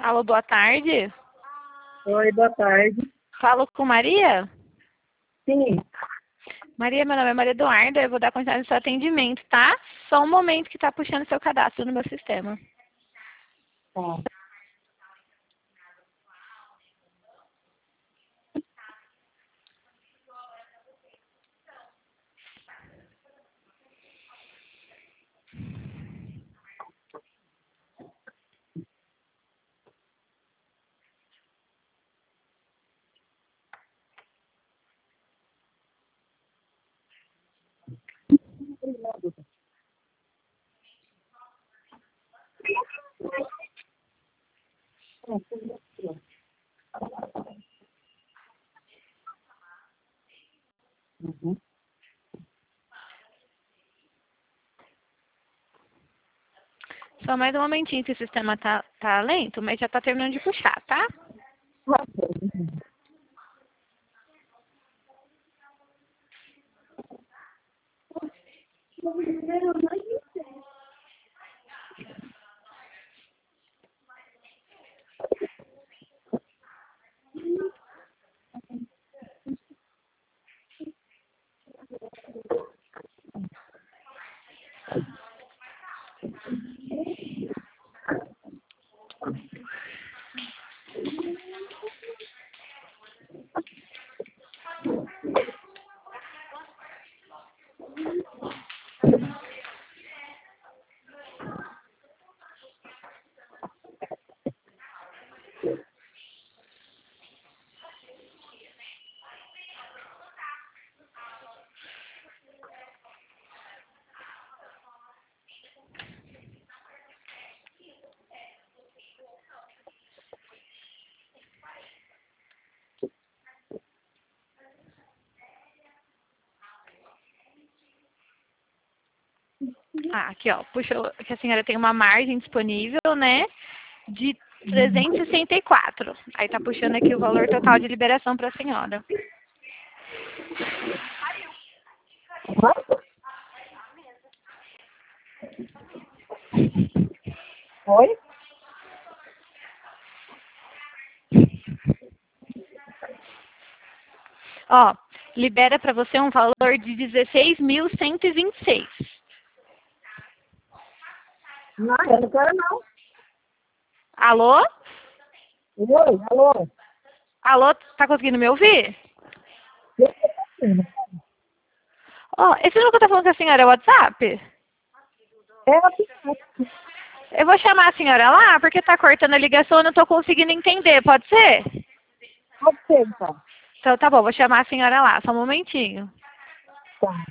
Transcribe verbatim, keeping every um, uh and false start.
Alô, boa tarde. Oi, boa tarde. Falo com Maria? Sim. Maria, meu nome é Maria Eduarda, eu vou dar continuidade no seu atendimento, tá? Só um momento que tá puxando seu cadastro no meu sistema. Tá. Uhum. Só mais um momentinho que o sistema tá, tá lento, mas já tá terminando de puxar, tá? Ah, aqui, ó, puxou que a senhora tem uma margem disponível, né, de trezentos e sessenta e quatro. Aí tá puxando aqui o valor total de liberação para a senhora. Oi? Ó, libera para você um valor de dezesseis mil cento e vinte e seis. Não, eu não quero não. Alô? Oi, alô? Alô, tá conseguindo me ouvir? Ó, esse número que eu tô falando com a senhora é o WhatsApp? É a Pinhata. Eu vou chamar a senhora lá, porque tá cortando a ligação e não tô conseguindo entender, pode ser? Pode ser, então. Então tá bom, vou chamar a senhora lá, só um momentinho. Tá.